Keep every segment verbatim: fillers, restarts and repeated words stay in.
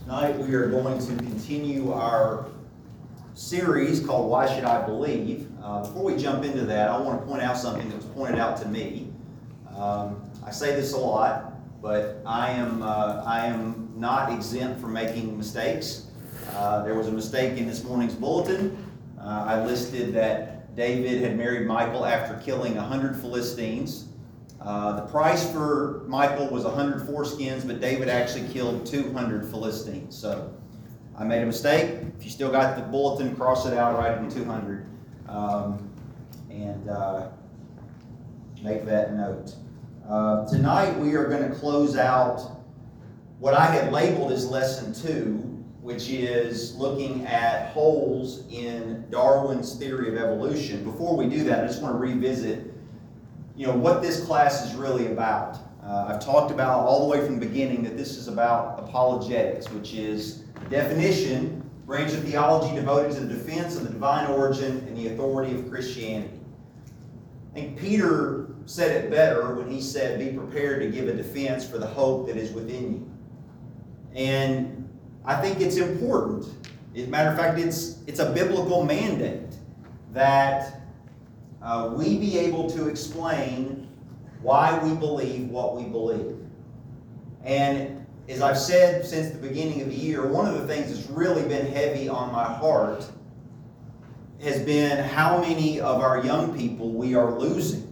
Tonight we are going to continue our series called Why Should I Believe? Uh, before we jump into that, I want to point out something that was pointed out to me. Um, I say this a lot, but I am, uh, I am not exempt from making mistakes. Uh, there was a mistake in this morning's bulletin. Uh, I listed that David had married Michal after killing one hundred Philistines. Uh, the price for Michal was one hundred foreskins, but David actually killed two hundred Philistines. So I made a mistake. If you still got the bulletin, cross it out, write it in two hundred, um, and uh, make that note. Uh, tonight we are going to close out what I had labeled as lesson two, which is looking at holes in Darwin's theory of evolution. Before we do that, I just want to revisit you know, what this class is really about. Uh, I've talked about all the way from the beginning that this is about apologetics, which is the definition, branch of theology devoted to the defense of the divine origin and the authority of Christianity. I think Peter said it better when he said, be prepared to give a defense for the hope that is within you. And I think it's important. As a matter of fact, it's, it's a biblical mandate that Uh, we be able to explain why we believe what we believe. And as I've said since the beginning of the year, one of the things that's really been heavy on my heart has been how many of our young people we are losing.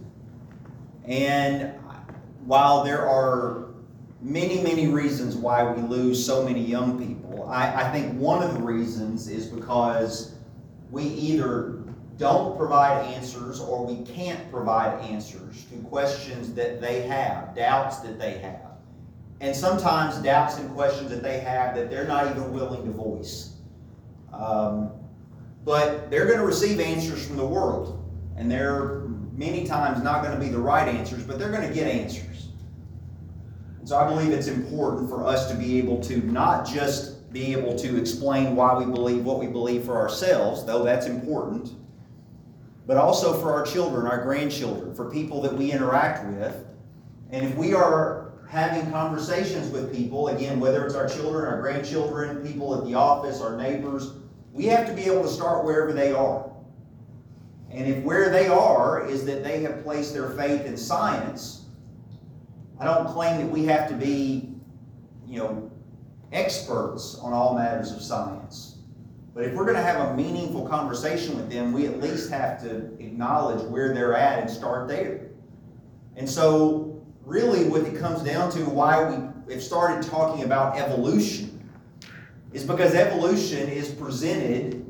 And while there are many, many reasons why we lose so many young people, I, I think one of the reasons is because we either don't provide answers or we can't provide answers to questions that they have, doubts that they have. And sometimes doubts and questions that they have that they're not even willing to voice. Um, but they're going to receive answers from the world. And they're many times not going to be the right answers, but they're going to get answers. And so I believe it's important for us to be able to not just be able to explain why we believe what we believe for ourselves, though that's important, but also for our children, our grandchildren, for people that we interact with. And if we are having conversations with people, again, whether it's our children, our grandchildren, people at the office, our neighbors, we have to be able to start wherever they are. And if where they are is that they have placed their faith in science, I don't claim that we have to be, you know, experts on all matters of science. But if we're going to have a meaningful conversation with them, we at least have to acknowledge where they're at and start there. And so, really what it comes down to, why we have started talking about evolution, is because evolution is presented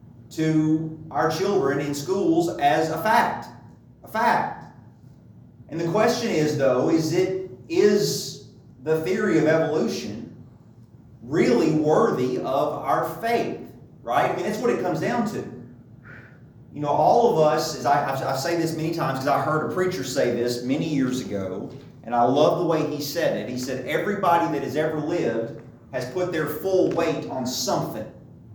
to our children in schools as a fact. A fact. And the question is, though, is it is the theory of evolution really worthy of our faith? Right? I mean, that's what it comes down to. You know, all of us, as I, I say this many times because I heard a preacher say this many years ago, and I love the way he said it. He said, everybody that has ever lived has put their full weight on something.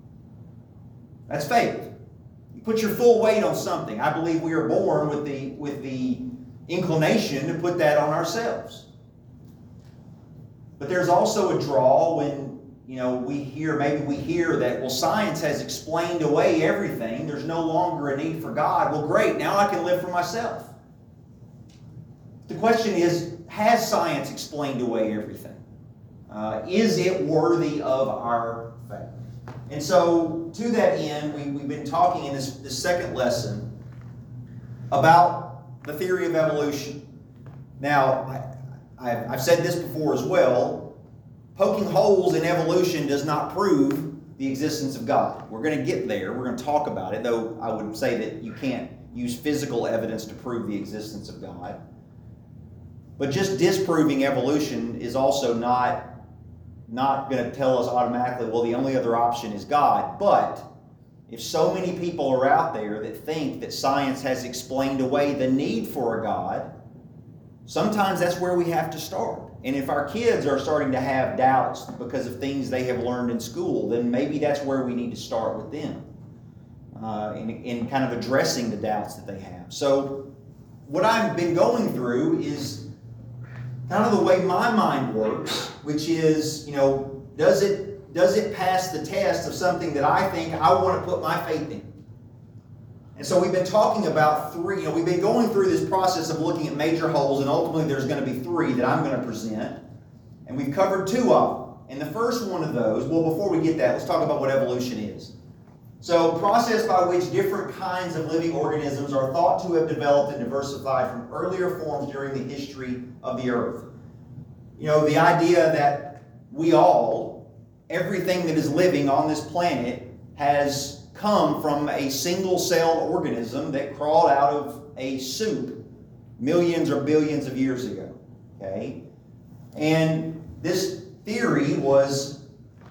That's faith. You put your full weight on something. I believe we are born with the, with the inclination to put that on ourselves. But there's also a draw when You know, we hear, maybe we hear that, well, science has explained away everything. There's no longer a need for God. Well, great, now I can live for myself. The question is, has science explained away everything? Uh, is it worthy of our faith? And so, to that end, we, we've been talking in this, this second lesson about the theory of evolution. Now, I, I've, I've said this before as well. Poking holes in evolution does not prove the existence of God. We're going to get there. We're going to talk about it, though I would say that you can't use physical evidence to prove the existence of God. But just disproving evolution is also not, not going to tell us automatically, well, the only other option is God. But if so many people are out there that think that science has explained away the need for a God, sometimes that's where we have to start. And if our kids are starting to have doubts because of things they have learned in school, then maybe that's where we need to start with them uh, in, in kind of addressing the doubts that they have. So what I've been going through is kind of the way my mind works, which is, you know, does it does it pass the test of something that I think I want to put my faith in? And so we've been talking about three, you know, we've been going through this process of looking at major holes, and ultimately there's going to be three that I'm going to present. And we've covered two of them. And the first one of those, well, before we get that, let's talk about what evolution is. So, process by which different kinds of living organisms are thought to have developed and diversified from earlier forms during the history of the earth. You know, the idea that we all, everything that is living on this planet, has come from a single-celled organism that crawled out of a soup millions or billions of years ago. Okay? And this theory was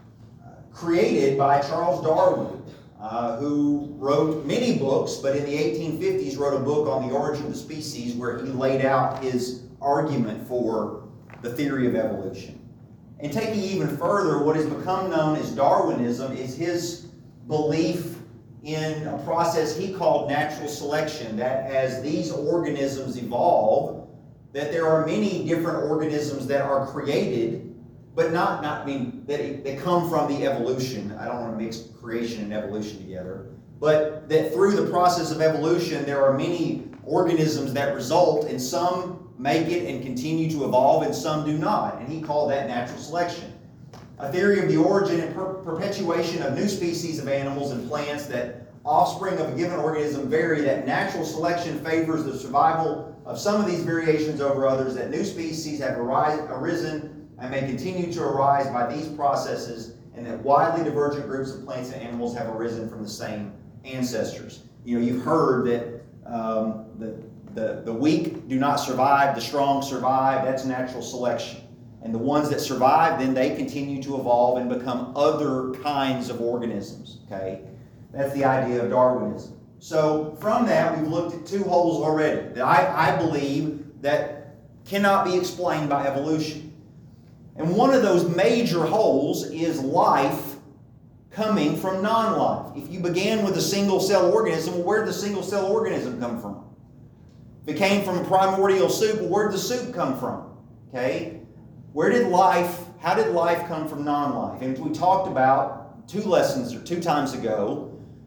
created by Charles Darwin, uh, who wrote many books, but in the eighteen fifties wrote a book on the origin of the species where he laid out his argument for the theory of evolution. And taking even further, what has become known as Darwinism is his belief in a process he called natural selection, that as these organisms evolve, that there are many different organisms that are created, but not, not I mean, that they come from the evolution. I don't want to mix creation and evolution together. But that through the process of evolution, there are many organisms that result, and some make it and continue to evolve, and some do not. And he called that natural selection. A theory of the origin and per perpetuation of new species of animals and plants, that offspring of a given organism vary, that natural selection favors the survival of some of these variations over others, that new species have arise, arisen and may continue to arise by these processes, and that widely divergent groups of plants and animals have arisen from the same ancestors. You know, you've heard that um, the, the, the weak do not survive, the strong survive. That's natural selection. And the ones that survive, then they continue to evolve and become other kinds of organisms. Okay? That's the idea of Darwinism. So from that, we've looked at two holes already that I, I believe that cannot be explained by evolution. And one of those major holes is life coming from non-life. If you began with a single-cell organism, well, where did the single-cell organism come from? If it came from primordial soup, well, where did the soup come from? Okay? Where did life, how did life come from non-life? And we talked about two lessons or two times ago,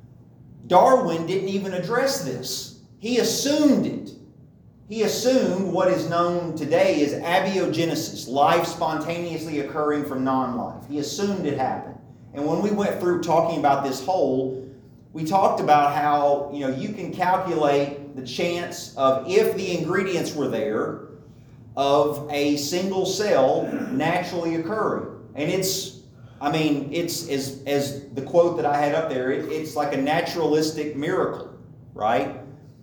Darwin didn't even address this. He assumed it. He assumed what is known today as abiogenesis, life spontaneously occurring from non-life. He assumed it happened. And when we went through talking about this whole, we talked about how, you know, you can calculate the chance of, if the ingredients were there, of a single cell naturally occurring. And it's, I mean, it's as, as the quote that I had up there, it, it's like a naturalistic miracle, right?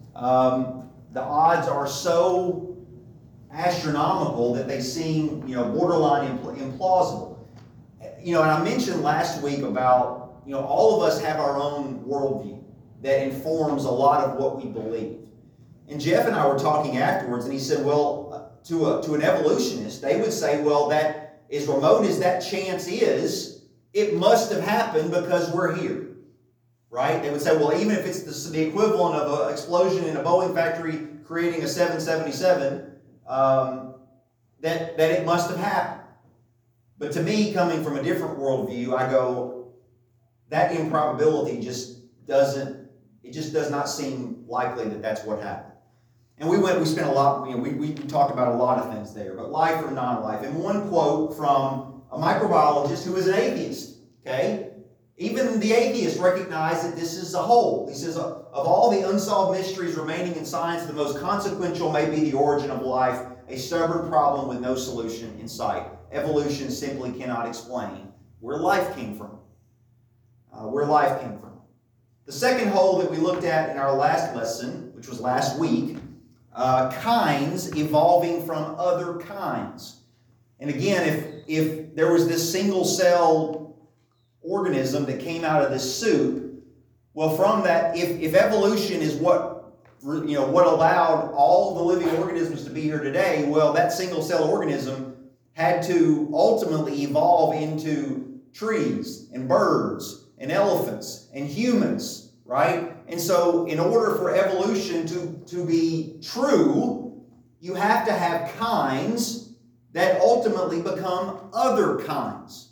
Um, the odds are so astronomical that they seem, you know, borderline impl implausible. You know, and I mentioned last week about, you know, all of us have our own worldview that informs a lot of what we believe. And Jeff and I were talking afterwards, and he said, well, to, a, to an evolutionist, they would say, well, that as remote as that chance is, it must have happened because we're here, right? They would say, well, even if it's the, the equivalent of an explosion in a Boeing factory creating a seven seventy-seven, um, that, that it must have happened. But to me, coming from a different worldview, I go, that improbability just doesn't, it just does not seem likely that that's what happened. And we went, we spent a lot, you know, we, we talked about a lot of things there, but life or non-life. And one quote from a microbiologist who is an atheist, okay? Even the atheist recognized that this is a whole. He says, of all the unsolved mysteries remaining in science, the most consequential may be the origin of life, a stubborn problem with no solution in sight. Evolution simply cannot explain where life came from. Uh, where life came from. The second hole that we looked at in our last lesson, which was last week, uh, kinds evolving from other kinds. And again, if, if there was this single cell organism that came out of this soup, well, from that, if, if evolution is what, you know, what allowed all the living organisms to be here today, well, that single cell organism had to ultimately evolve into trees and birds and elephants and humans, right? And so in order for evolution to, to be true, you have to have kinds that ultimately become other kinds.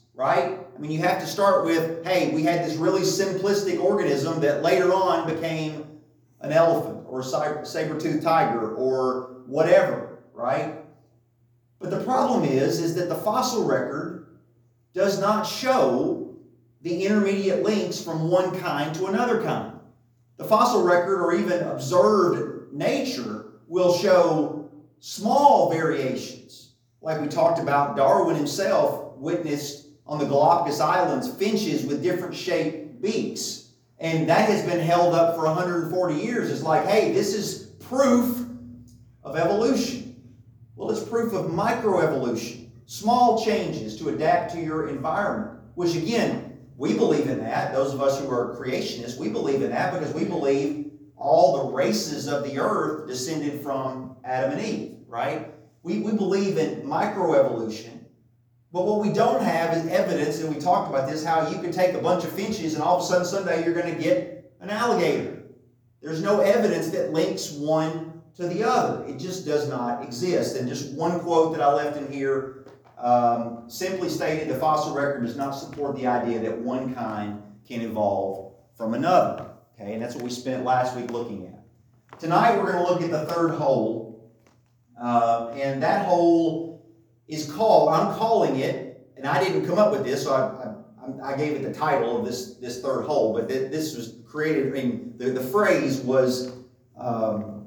right? I mean, you have to start with, hey, we had this really simplistic organism that later on became an elephant or a saber-toothed tiger or whatever, right? But the problem is, is that the fossil record does not show the intermediate links from one kind to another kind. The fossil record or even observed nature will show small variations. Like we talked about, Darwin himself witnessed on the Galapagos Islands finches with different shaped beaks. And that has been held up for one hundred forty years. It's like, hey, this is proof of evolution. Well, it's proof of microevolution. Small changes to adapt to your environment. Which again, we believe in that. Those of us who are creationists, we believe in that because we believe all the races of the earth descended from Adam and Eve, right? We, we believe in microevolution. But what we don't have is evidence, and we talked about this, how you can take a bunch of finches and all of a sudden someday you're going to get an alligator. There's no evidence that links one to the other. It just does not exist. And just one quote that I left in here um, simply stated, the fossil record does not support the idea that one kind can evolve from another. Okay, and that's what we spent last week looking at. Tonight we're going to look at the third hole, uh, and that hole is called, I'm calling it, and I didn't come up with this, so I, I, I gave it the title of this, this third hole, but th this was created, I mean, the, the phrase was, um,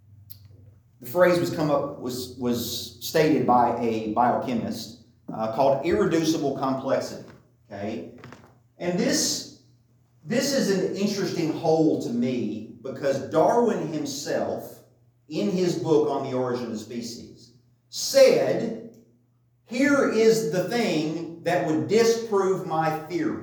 the phrase was come up, was, was stated by a biochemist uh, called irreducible complexity, okay? And this, this is an interesting hole to me because Darwin himself, in his book on the origin of the species, said, here is the thing that would disprove my theory.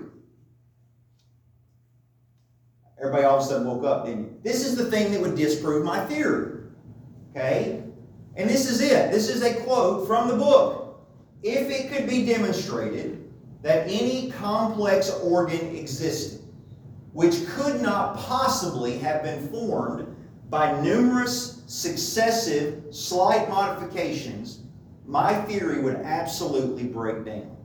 Everybody all of a sudden woke up, didn't you? This is the thing that would disprove my theory. Okay? And this is it. This is a quote from the book. If it could be demonstrated that any complex organ existed, which could not possibly have been formed by numerous successive slight modifications, my theory would absolutely break down.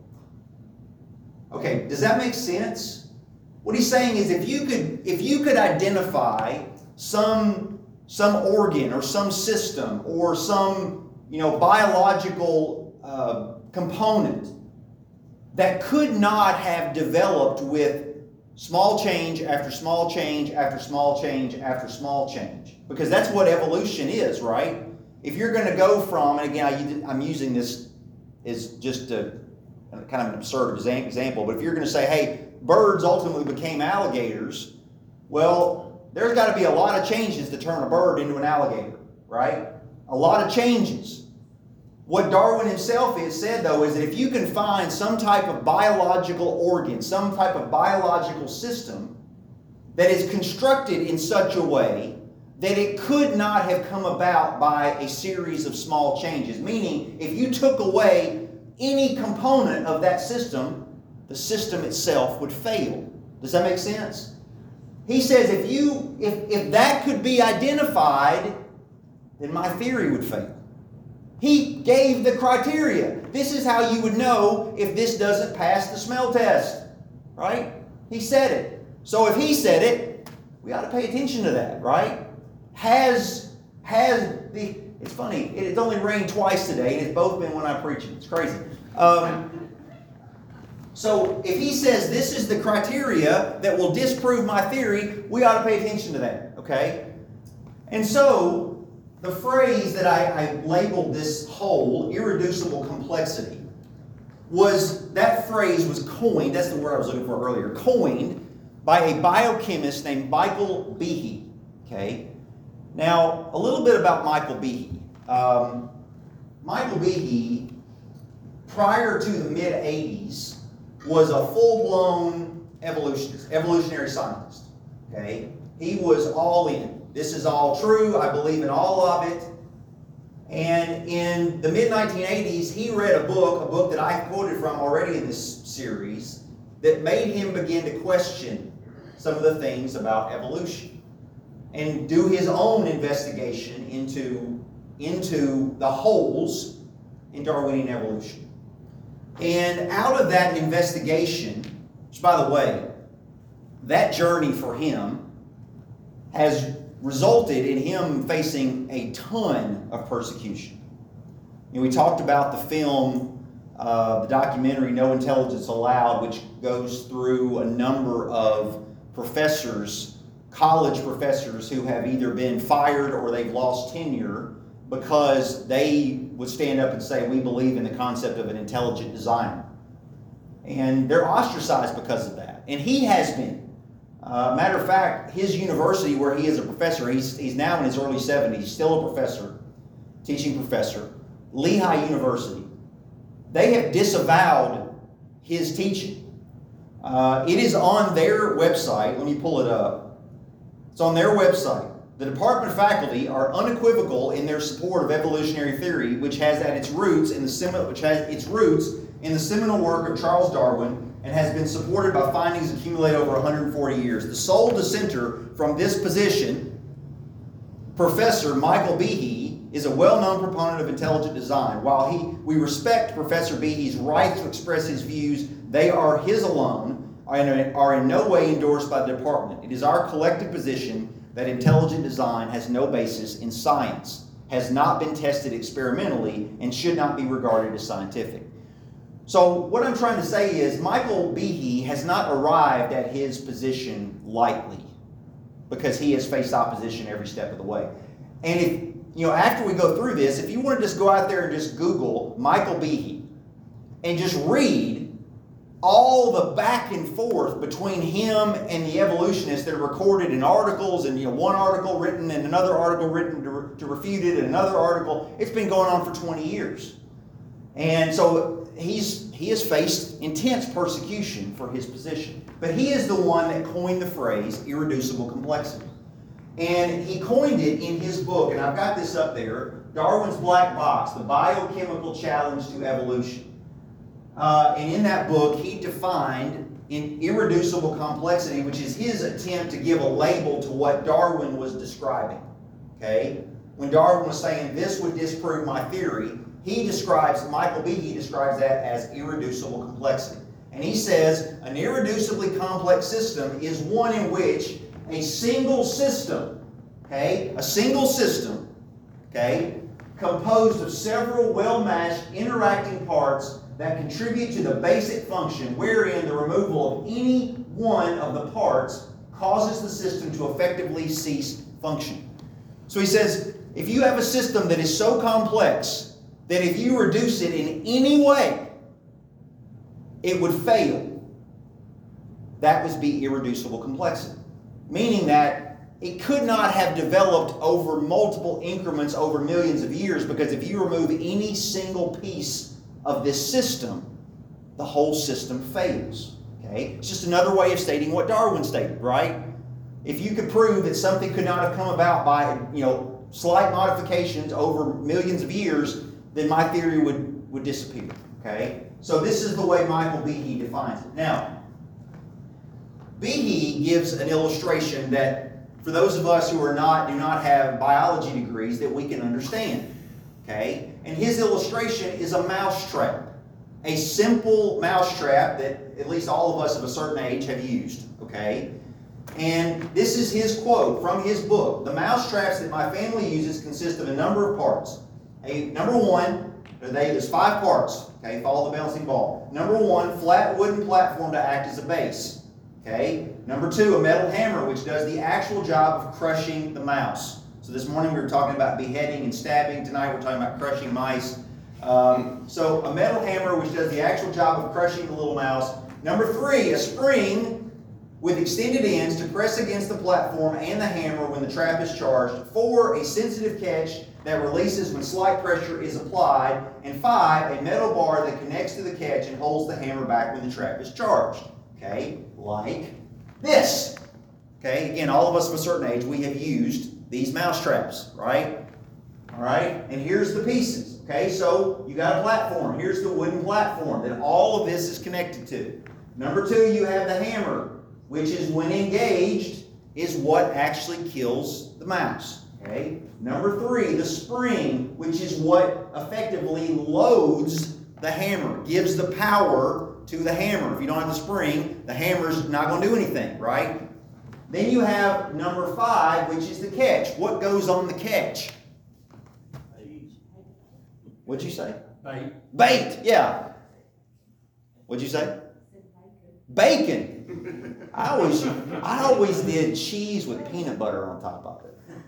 Okay, does that make sense? What he's saying is if you could, if you could identify some, some organ or some system or some, you know, biological uh, component that could not have developed with small change after small change after small change after small change, because that's what evolution is, right? If you're going to go from, and again, I'm using this as just a kind of an absurd example, but if you're going to say, hey, birds ultimately became alligators, well, there's got to be a lot of changes to turn a bird into an alligator, right? A lot of changes. What Darwin himself has said, though, is that if you can find some type of biological organ, some type of biological system that is constructed in such a way that it could not have come about by a series of small changes. Meaning, if you took away any component of that system, the system itself would fail. Does that make sense? He says if you if, if that could be identified, then my theory would fail. He gave the criteria. This is how you would know if this doesn't pass the smell test. Right? He said it. So if he said it, we ought to pay attention to that, right? Has, has the, it's funny, it's only rained twice today, and it's both been when I'm preaching. It's crazy. Um, so if he says this is the criteria that will disprove my theory, we ought to pay attention to that, okay? And so the phrase that I, I labeled this whole, irreducible complexity, was, that phrase was coined, that's the word I was looking for earlier, coined by a biochemist named Michael Behe, okay? Now, a little bit about Michael Behe. Um, Michael Behe, prior to the mid eighties, was a full-blown evolutionist, evolutionary scientist. Okay? He was all in. This is all true. I believe in all of it. And in the mid nineteen eighties, he read a book, a book that I quoted from already in this series, that made him begin to question some of the things about evolution and do his own investigation into, into the holes in Darwinian evolution. And out of that investigation, which by the way, that journey for him has resulted in him facing a ton of persecution. You know, we talked about the film, uh, the documentary No Intelligence Allowed, which goes through a number of professors, college professors, who have either been fired or they've lost tenure because they would stand up and say, we believe in the concept of an intelligent designer. And they're ostracized because of that. And he has been. Uh, matter of fact, his university where he is a professor, he's, he's now in his early seventies, still a professor, teaching professor, Lehigh University. They have disavowed his teaching. Uh, it is on their website. Let me pull it up. It's on their website. The department faculty are unequivocal in their support of evolutionary theory, which has at its roots in the seminal, which has its roots in the seminal work of Charles Darwin and has been supported by findings accumulated over one hundred forty years. The sole dissenter from this position, Professor Michael Behe, is a well-known proponent of intelligent design. While he, we respect Professor Behe's right to express his views, they are his alone and are in no way endorsed by the department. It is our collective position that intelligent design has no basis in science, has not been tested experimentally, and should not be regarded as scientific. So what I'm trying to say is Michael Behe has not arrived at his position lightly, because he has faced opposition every step of the way. And if, you know, after we go through this, if you want to just go out there and just Google Michael Behe and just read all the back and forth between him and the evolutionists that are recorded in articles, and, you know, one article written and another article written to, to refute it and another article, it's been going on for twenty years. And so he's he has faced intense persecution for his position. But he is the one that coined the phrase irreducible complexity. And he coined it in his book, and I've got this up there, Darwin's Black Box, The Biochemical Challenge to Evolution. Uh, and in that book, he defined in irreducible complexity, which is his attempt to give a label to what Darwin was describing. Okay? When Darwin was saying this would disprove my theory, he describes, Michael Behe describes that as irreducible complexity. And he says an irreducibly complex system is one in which a single system, okay, a single system, okay, composed of several well-matched interacting parts that contribute to the basic function wherein the removal of any one of the parts causes the system to effectively cease functioning. So he says, if you have a system that is so complex that if you reduce it in any way, it would fail, that would be irreducible complexity. Meaning that it could not have developed over multiple increments over millions of years, because if you remove any single piece of this system, the whole system fails. Okay? It's just another way of stating what Darwin stated, right? If you could prove that something could not have come about by, you know, slight modifications over millions of years, then my theory would, would disappear. Okay? So this is the way Michael Behe defines it. Now, Behe gives an illustration that for those of us who are not, do not have biology degrees, that we can understand. Okay? And his illustration is a mousetrap. A simple mousetrap that at least all of us of a certain age have used. Okay? And this is his quote from his book. The mousetraps that my family uses consist of a number of parts. A, number one, there's five parts. Okay? Follow the bouncing ball. Number one, flat wooden platform to act as a base. Okay? Number two, a metal hammer which does the actual job of crushing the mouse. So this morning we were talking about beheading and stabbing. Tonight we're talking about crushing mice. Um, so a metal hammer which does the actual job of crushing the little mouse. Number three, a spring with extended ends to press against the platform and the hammer when the trap is charged. Four, a sensitive catch that releases when slight pressure is applied. And five, a metal bar that connects to the catch and holds the hammer back when the trap is charged. Okay, like this. Okay, again, all of us of a certain age, we have used these mouse traps, right? All right, and here's the pieces. Okay, so you got a platform. Here's the wooden platform that all of this is connected to. Number two, you have the hammer, which is, when engaged, is what actually kills the mouse. Okay. Number three, the spring, which is what effectively loads the hammer, gives the power to the hammer. If you don't have the spring, the hammer's not going to do anything, right? Then you have number five, which is the catch. What goes on the catch? What'd you say? Bait. Bait, yeah. What'd you say? Bacon. I always, I always did cheese with peanut butter on top of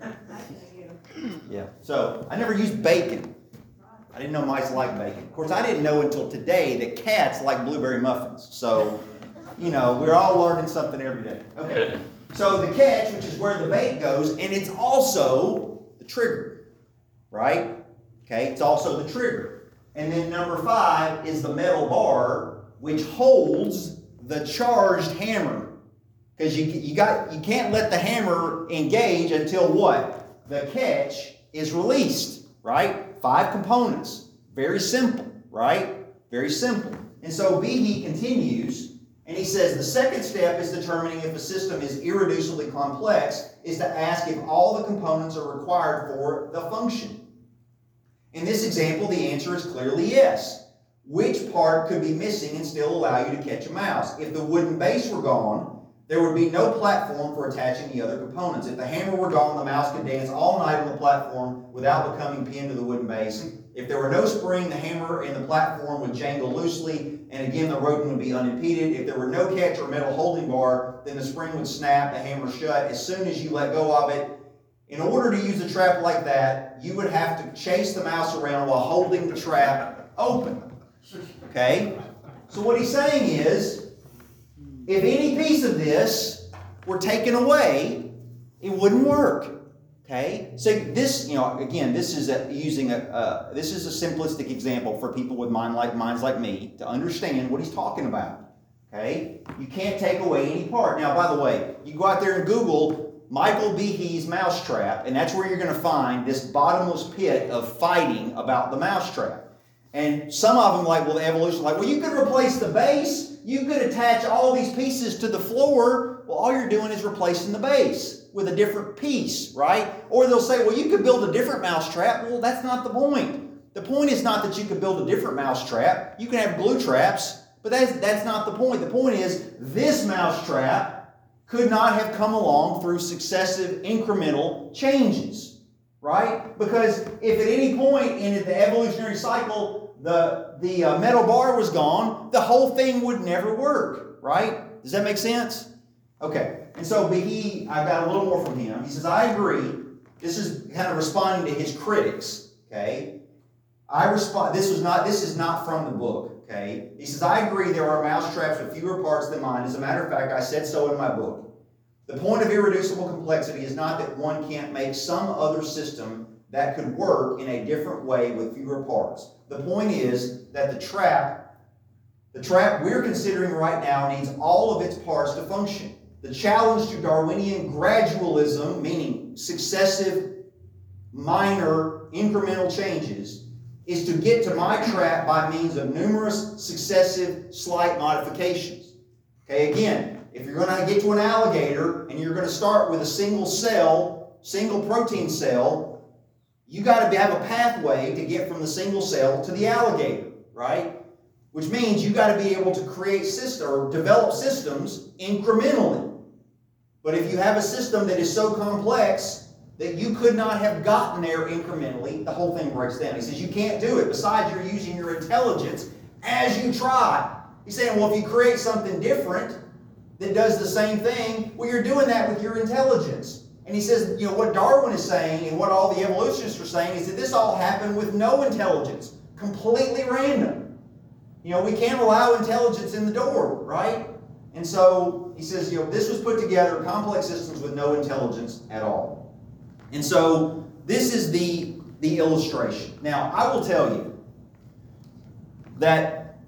it. Yeah. So I never used bacon. I didn't know mice like bacon. Of course, I didn't know until today that cats like blueberry muffins. So, you know, we're all learning something every day. Okay. So the catch, which is where the bait goes, and it's also the trigger, right? Okay, it's also the trigger. And then number five is the metal bar, which holds the charged hammer. Because you, you, got, you can't let the hammer engage until what? The catch is released, right? Five components. Very simple, right? Very simple. And so Behe continues, and he says the second step is determining if a system is irreducibly complex, is to ask if all the components are required for the function. In this example, the answer is clearly yes. Which part could be missing and still allow you to catch a mouse? If the wooden base were gone, there would be no platform for attaching the other components. If the hammer were gone, the mouse could dance all night on the platform without becoming pinned to the wooden base. If there were no spring, the hammer and the platform would jangle loosely, and again, the rodent would be unimpeded. If there were no catch or metal holding bar, then the spring would snap, the hammer shut as soon as you let go of it. In order to use a trap like that, you would have to chase the mouse around while holding the trap open. Okay? So what he's saying is, if any piece of this were taken away, it wouldn't work. Okay? So this, you know, again, this is a, using a, uh, this is a simplistic example for people with mind like minds like me to understand what he's talking about. Okay? You can't take away any part. Now, by the way, you go out there and Google Michael Behe's mousetrap, and that's where you're going to find this bottomless pit of fighting about the mousetrap. And some of them, like, well, the evolution, like, well, you could replace the base. You could attach all these pieces to the floor. Well, all you're doing is replacing the base with a different piece, right? Or they'll say, well, you could build a different mousetrap. Well, that's not the point. The point is not that you could build a different mousetrap. You can have glue traps, but that's, that's not the point. The point is this mousetrap could not have come along through successive incremental changes, right? Because if at any point in the evolutionary cycle the, the uh, metal bar was gone, the whole thing would never work, right? Does that make sense? Okay, and so Behe, I've got a little more from him. He says, I agree. This is kind of responding to his critics, okay? I respond, this was not, this is not from the book. Okay. He says, I agree there are mouse traps with fewer parts than mine. As a matter of fact, I said so in my book. The point of irreducible complexity is not that one can't make some other system that could work in a different way with fewer parts. The point is that the trap, the trap we're considering right now needs all of its parts to function. The challenge to Darwinian gradualism, meaning successive, minor, incremental changes, is to get to my trap by means of numerous successive slight modifications. Okay, again, if you're going to get to an alligator and you're going to start with a single cell, single protein cell, you got to have a pathway to get from the single cell to the alligator, right? Which means you got to be able to create systems or develop systems incrementally. But if you have a system that is so complex that you could not have gotten there incrementally, the whole thing breaks down. He says you can't do it. Besides, you're using your intelligence as you try. He's saying, well, if you create something different that does the same thing, well, you're doing that with your intelligence. And he says, you know, what Darwin is saying and what all the evolutionists are saying is that this all happened with no intelligence, completely random. You know, we can't allow intelligence in the door, right? And so he says, you know, this was put together, complex systems with no intelligence at all. And so this is the, the illustration. Now, I will tell you that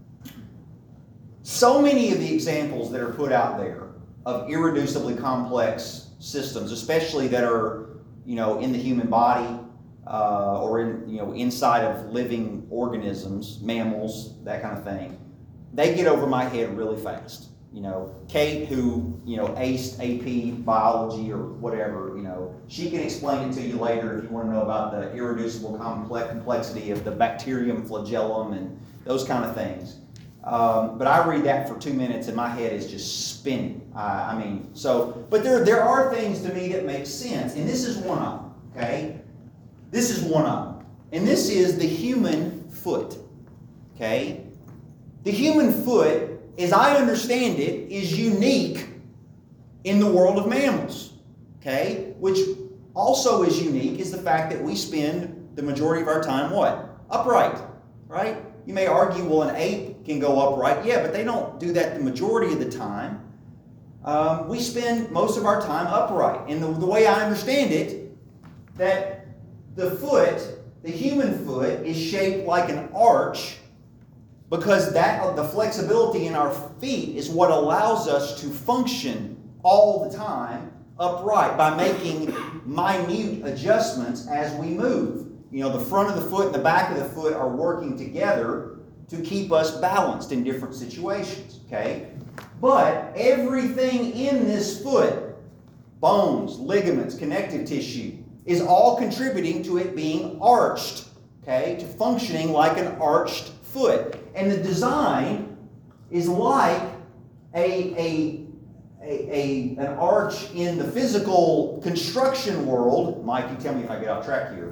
so many of the examples that are put out there of irreducibly complex systems, especially that are, you know, in the human body uh, or in, you know, inside of living organisms, mammals, that kind of thing, they get over my head really fast. You know, Kate, who, you know, aced A P biology or whatever, you know, she can explain it to you later if you want to know about the irreducible complex complexity of the bacterium flagellum and those kind of things. Um, but I read that for two minutes and my head is just spinning. Uh, I mean, so, but there, there are things to me that make sense. And this is one of them, okay? This is one of them. And this is the human foot, okay? The human foot, as I understand it, is unique in the world of mammals, okay? Which also is unique is the fact that we spend the majority of our time what? Upright, right? You may argue, well, an ape can go upright. Yeah, but they don't do that the majority of the time. Um, we spend most of our time upright. And the, the way I understand it, that the foot, the human foot, is shaped like an arch because that the flexibility in our feet is what allows us to function all the time upright by making minute adjustments as we move. You know, the front of the foot and the back of the foot are working together to keep us balanced in different situations, okay? But everything in this foot, bones, ligaments, connective tissue, is all contributing to it being arched, okay? To functioning like an arched foot. And the design is like a, a, a, a, an arch in the physical construction world. Mike, you tell me if I get off track here.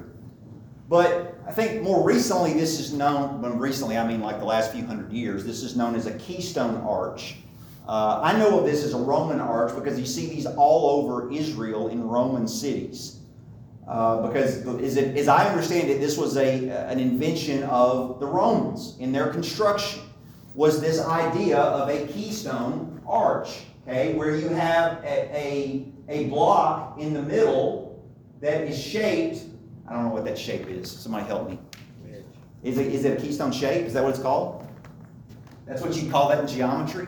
But I think more recently this is known, when recently I mean like the last few hundred years, this is known as a keystone arch. Uh, I know of this as a Roman arch because you see these all over Israel in Roman cities. Uh, because as, it, as I understand it, this was a, an invention of the Romans in their construction, was this idea of a keystone arch, okay, where you have a, a, a block in the middle that is shaped. I don't know what that shape is. Somebody help me. Is it, is it a keystone shape? Is that what it's called? That's what you call that in geometry?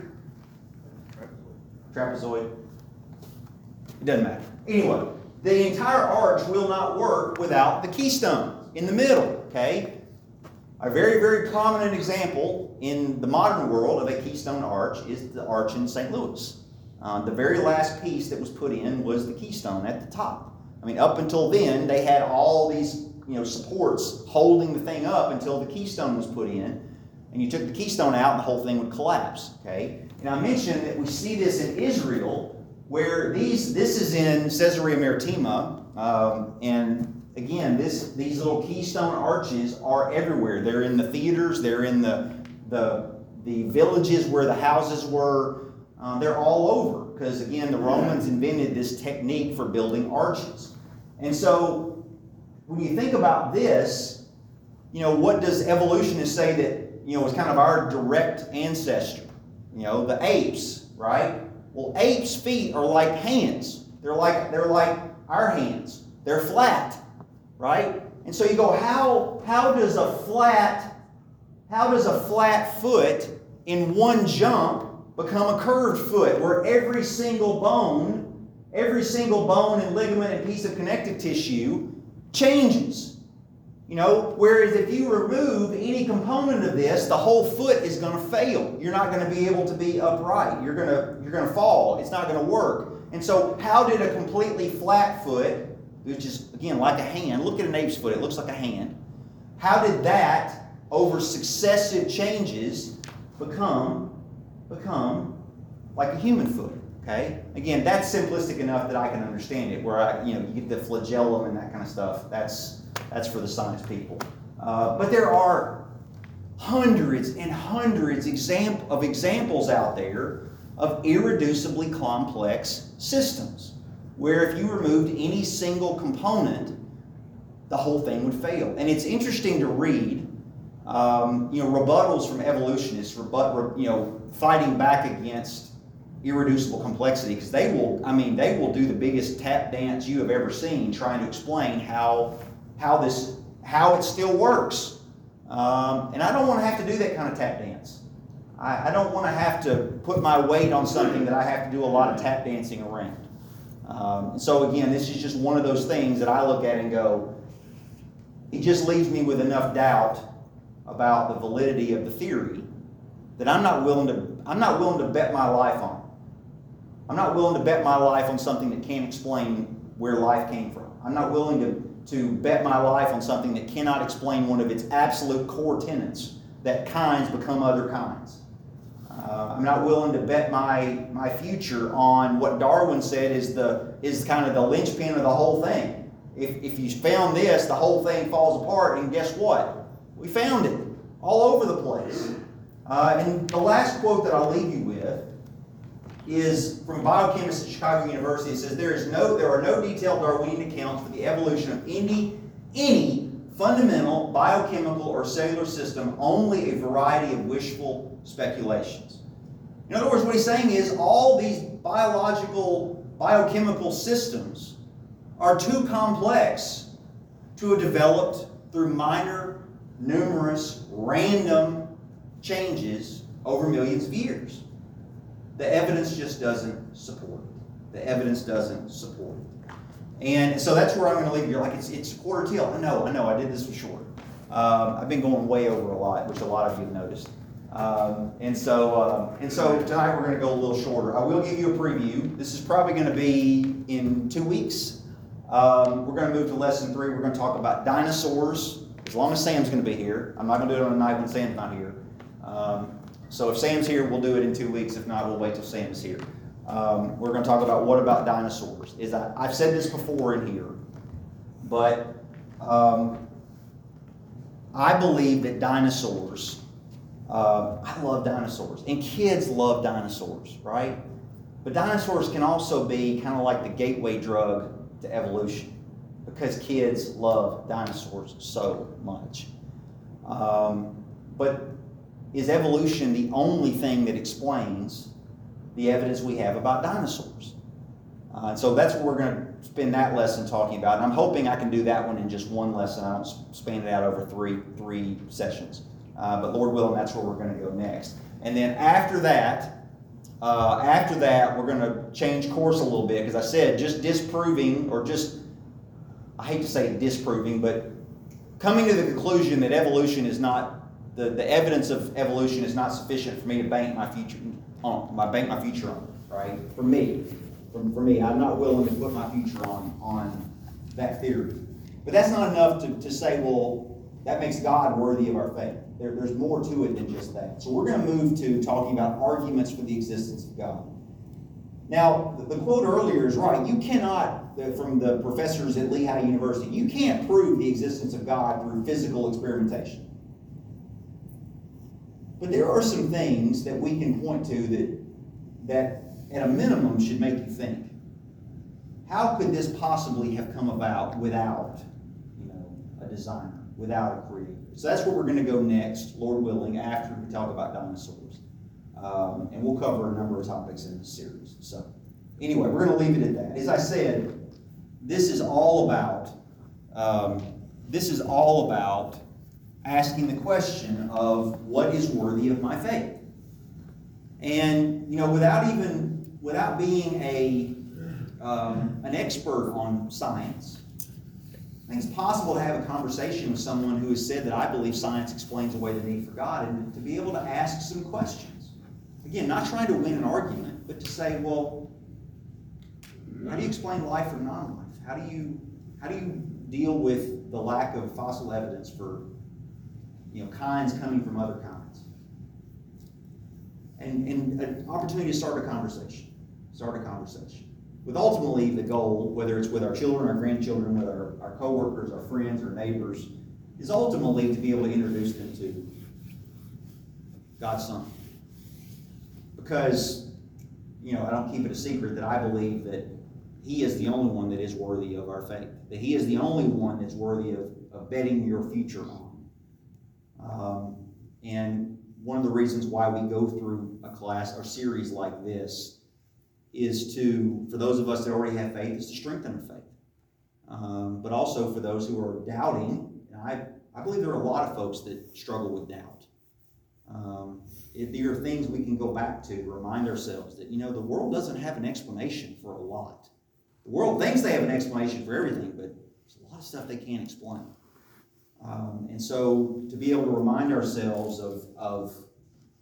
Trapezoid. Trapezoid. It doesn't matter. Anyway, the entire arch will not work without the keystone in the middle, okay? A very, very prominent example in the modern world of a keystone arch is the arch in Saint Louis. Uh, the very last piece that was put in was the keystone at the top. I mean, up until then, they had all these, you know, supports holding the thing up until the keystone was put in. And you took the keystone out and the whole thing would collapse, okay? And I mentioned that we see this in Israel, where these, this is in Caesarea Maritima. Um, and again, this, these little keystone arches are everywhere. They're in the theaters. They're in the, the, the villages where the houses were. Uh, they're all over because, again, the Romans invented this technique for building arches. And so when you think about this, you know, what does evolutionists say that, you know, is kind of our direct ancestor? You know, the apes, right? Well, apes' feet are like hands. They're like, they're like our hands. They're flat, right? And so you go, how, how does a flat, how does a flat foot in one jump become a curved foot where every single bone, every single bone and ligament and piece of connective tissue changes? You know, whereas if you remove any component of this, the whole foot is going to fail. You're not going to be able to be upright. You're going to, you're going to fall. It's not going to work. And so how did a completely flat foot, which is, again, like a hand, look at an ape's foot, it looks like a hand. How did that, over successive changes, become become like a human foot, okay? Again, that's simplistic enough that I can understand it, where I, you know, you get the flagellum and that kind of stuff. That's, that's for the science people. Uh, but there are hundreds and hundreds exam- of examples out there of irreducibly complex systems, where if you removed any single component, the whole thing would fail. And it's interesting to read, um, you know, rebuttals from evolutionists, rebut, you know, fighting back against irreducible complexity, because they will, I mean, they will do the biggest tap dance you have ever seen trying to explain how, how this, how it still works. Um, and I don't want to have to do that kind of tap dance. I, I don't want to have to put my weight on something that I have to do a lot of tap dancing around. Um, and so again, this is just one of those things that I look at and go, it just leaves me with enough doubt about the validity of the theory that I'm not willing to, I'm not willing to bet my life on. I'm not willing to bet my life on something that can't explain where life came from. I'm not willing to, to bet my life on something that cannot explain one of its absolute core tenets, that kinds become other kinds. Uh, I'm not willing to bet my, my future on what Darwin said is the is kind of the linchpin of the whole thing. If, if you found this, the whole thing falls apart, and guess what? We found it all over the place. Uh, and the last quote that I'll leave you with is from a biochemist at Chicago University. It says, there is no, there are no detailed Darwinian accounts for the evolution of any, any fundamental biochemical or cellular system, only a variety of wishful speculations. In other words, what he's saying is all these biological, biochemical systems are too complex to have developed through minor, numerous, random changes over millions of years. The evidence just doesn't support it. The evidence doesn't support it. And so that's where I'm going to leave you. You're like, it's, it's a quarter till. I know, I know, I did this for short. Um, I've been going way over a lot, which a lot of you have noticed. Um, and so um, and so tonight we're going to go a little shorter. I will give you a preview. This is probably going to be in two weeks. Um, we're going to move to lesson three. We're going to talk about dinosaurs, as long as Sam's going to be here. I'm not going to do it on a night when Sam's not here. Um, so if Sam's here, we'll do it in two weeks. If not, we'll wait till Sam is here. Um, we're going to talk about what about dinosaurs. Is I, I've said this before in here, but um, I believe that dinosaurs, uh, I love dinosaurs, and kids love dinosaurs, right? But dinosaurs can also be kind of like the gateway drug to evolution, because kids love dinosaurs so much. Um, but is evolution the only thing that explains the evidence we have about dinosaurs? Uh, and so that's what we're going to spend that lesson talking about. And I'm hoping I can do that one in just one lesson. I don't span it out over three three sessions. Uh, but Lord willing, that's where we're going to go next. And then after that, uh, after that, we're going to change course a little bit. Because I said just disproving, or just, I hate to say disproving, but coming to the conclusion that evolution is not, the, the evidence of evolution is not sufficient for me to bank my future on, my bank my future on, right? For me, for, for me, I'm not willing to put my future on, on that theory. But that's not enough to, to say, well, that makes God worthy of our faith. There, there's more to it than just that. So we're going to move to talking about arguments for the existence of God. Now, the, the quote earlier is right. You cannot, the, from the professors at Lehigh University, you can't prove the existence of God through physical experimentation. But there are some things that we can point to that, that at a minimum should make you think. How could this possibly have come about without, you know, a designer, without a creator? So that's where we're going to go next, Lord willing, after we talk about dinosaurs. Um, and we'll cover a number of topics in this series. So anyway, we're going to leave it at that. As I said, this is all about, um, this is all about asking the question of what is worthy of my faith. And, you know, without even, without being a, um, an expert on science, I think it's possible to have a conversation with someone who has said that I believe science explains away the need for God, and to be able to ask some questions. Again, not trying to win an argument, but to say, well, how do you explain life or non-life? How do you, how do you deal with the lack of fossil evidence for, you know, kinds coming from other kinds? And, and an opportunity to start a conversation. Start a conversation. With ultimately the goal, whether it's with our children, our grandchildren, with our, our coworkers, our friends, our neighbors, is ultimately to be able to introduce them to God's Son. Because, you know, I don't keep it a secret that I believe that He is the only one that is worthy of our faith. That He is the only one that's worthy of, of betting your future on. Um, and one of the reasons why we go through a class or series like this is to, for those of us that already have faith, is to strengthen our faith. Um, but also for those who are doubting, and I, I believe there are a lot of folks that struggle with doubt. Um, if there are things we can go back to, to remind ourselves that, you know, the world doesn't have an explanation for a lot. The world thinks they have an explanation for everything, but there's a lot of stuff they can't explain. Um, and so to be able to remind ourselves of, of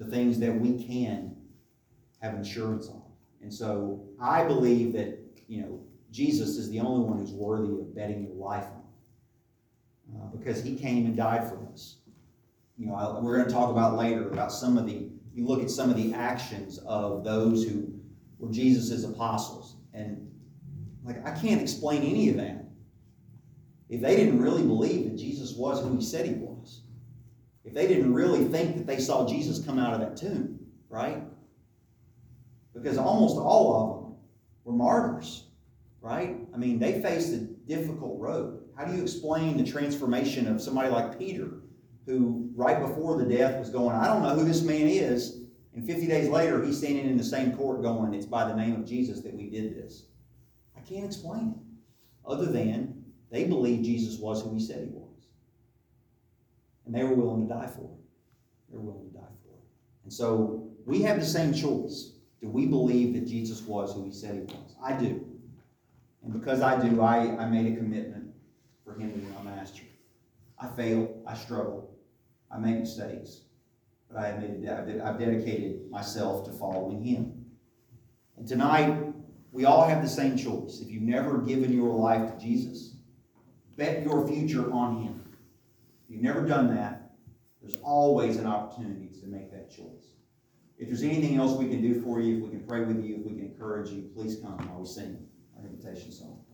the things that we can have insurance on. And so I believe that, you know, Jesus is the only one who's worthy of betting your life on, uh, because he came and died for us. You know, I, we're going to talk about later about some of the, you look at some of the actions of those who were Jesus' apostles, and like, I can't explain any of that if they didn't really believe that Jesus was who he said he was. If they didn't really think that they saw Jesus come out of that tomb, right? Because almost all of them were martyrs, right? I mean, they faced a difficult road. How do you explain the transformation of somebody like Peter, who right before the death was going, I don't know who this man is, and fifty days later he's standing in the same court going, it's by the name of Jesus that we did this. I can't explain it, other than they believed Jesus was who he said he was. And they were willing to die for it. They were willing to die for it. And so we have the same choice. Do we believe that Jesus was who he said he was? I do. And because I do, I, I made a commitment for him to be my master. I fail. I struggle. I make mistakes. But I admitted that I've dedicated myself to following him. And tonight, we all have the same choice. If you've never given your life to Jesus, bet your future on him. If you've never done that, there's always an opportunity to make that choice. If there's anything else we can do for you, if we can pray with you, if we can encourage you, please come while we sing our invitation song.